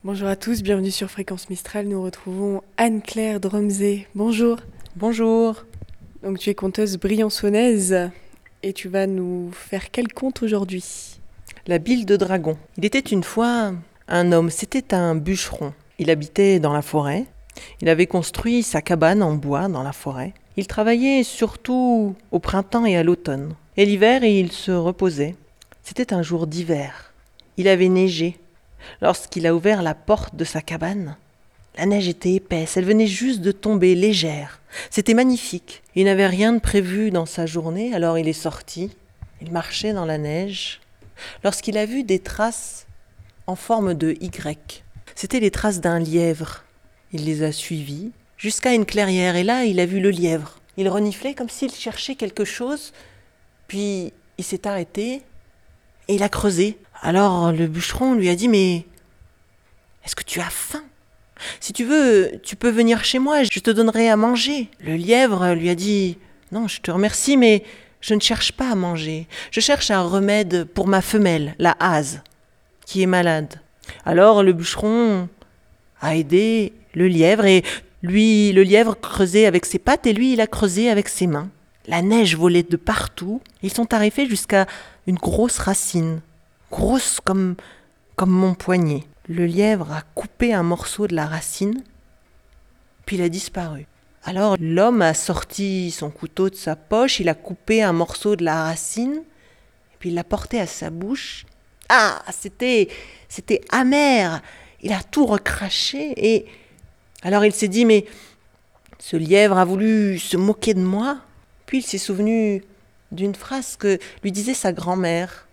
Bonjour à tous, bienvenue sur Fréquence Mistral. Nous retrouvons Anne-Claire Dromzé. Bonjour. Bonjour. Donc tu es conteuse briançonnaise et tu vas nous faire quel conte aujourd'hui? La bile de dragon. Il était une fois un homme, c'était un bûcheron. Il habitait dans la forêt. Il avait construit sa cabane en bois dans la forêt. Il travaillait surtout au printemps et à l'automne. Et l'hiver, il se reposait. C'était un jour d'hiver. Il avait neigé. Lorsqu'il a ouvert la porte de sa cabane, la neige était épaisse, elle venait juste de tomber, légère. C'était magnifique. Il n'avait rien de prévu dans sa journée, alors il est sorti. Il marchait dans la neige. Lorsqu'il a vu des traces en forme de Y, c'étaient les traces d'un lièvre. Il les a suivies jusqu'à une clairière, et là, il a vu le lièvre. Il reniflait comme s'il cherchait quelque chose, puis il s'est arrêté et il a creusé. Alors le bûcheron lui a dit « Mais est-ce que tu as faim ? Si tu veux, tu peux venir chez moi, je te donnerai à manger. » Le lièvre lui a dit « Non, je te remercie, mais je ne cherche pas à manger. Je cherche un remède pour ma femelle, la hase, qui est malade. » Alors le bûcheron a aidé le lièvre, et lui, le lièvre creusait avec ses pattes et lui, il a creusé avec ses mains. La neige volait de partout. Ils sont arrivés jusqu'à une grosse racine, grosse comme mon poignet. Le lièvre a coupé un morceau de la racine, puis il a disparu. Alors l'homme a sorti son couteau de sa poche, il a coupé un morceau de la racine, et puis il l'a porté à sa bouche. Ah, c'était amer. Il a tout recraché, et alors il s'est dit « Mais ce lièvre a voulu se moquer de moi ?» Puis il s'est souvenu d'une phrase que lui disait sa grand-mère.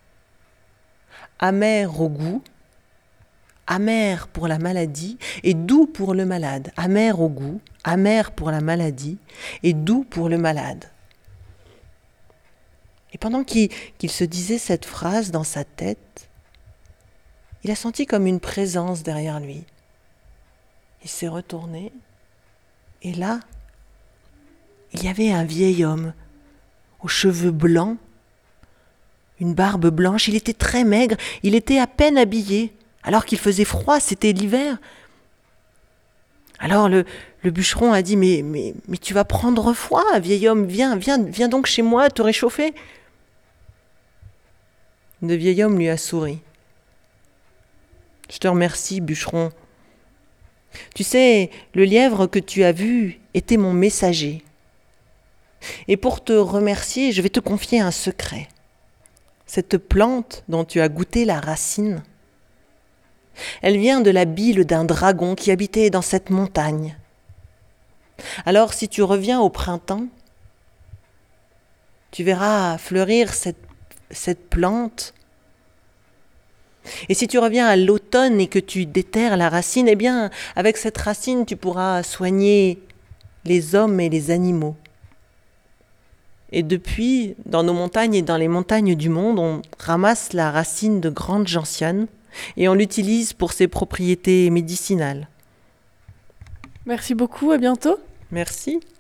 Amer au goût, amer pour la maladie et doux pour le malade. Amer au goût, amer pour la maladie et doux pour le malade. Et pendant qu'il se disait cette phrase dans sa tête, il a senti comme une présence derrière lui. Il s'est retourné et là, il y avait un vieil homme aux cheveux blancs, une barbe blanche. Il était très maigre, il était à peine habillé, alors qu'il faisait froid, c'était l'hiver. Alors le bûcheron a dit « Mais tu vas prendre froid, vieil homme, viens donc chez moi te réchauffer. » Le vieil homme lui a souri. « Je te remercie, bûcheron. Tu sais, le lièvre que tu as vu était mon messager. Et pour te remercier, je vais te confier un secret. Cette plante dont tu as goûté la racine, elle vient de la bile d'un dragon qui habitait dans cette montagne. Alors si tu reviens au printemps, tu verras fleurir cette plante. Et si tu reviens à l'automne et que tu déterres la racine, eh bien, avec cette racine, tu pourras soigner les hommes et les animaux. Et depuis, dans nos montagnes et dans les montagnes du monde, on ramasse la racine de grandes gentianes et on l'utilise pour ses propriétés médicinales. » Merci beaucoup, à bientôt. Merci.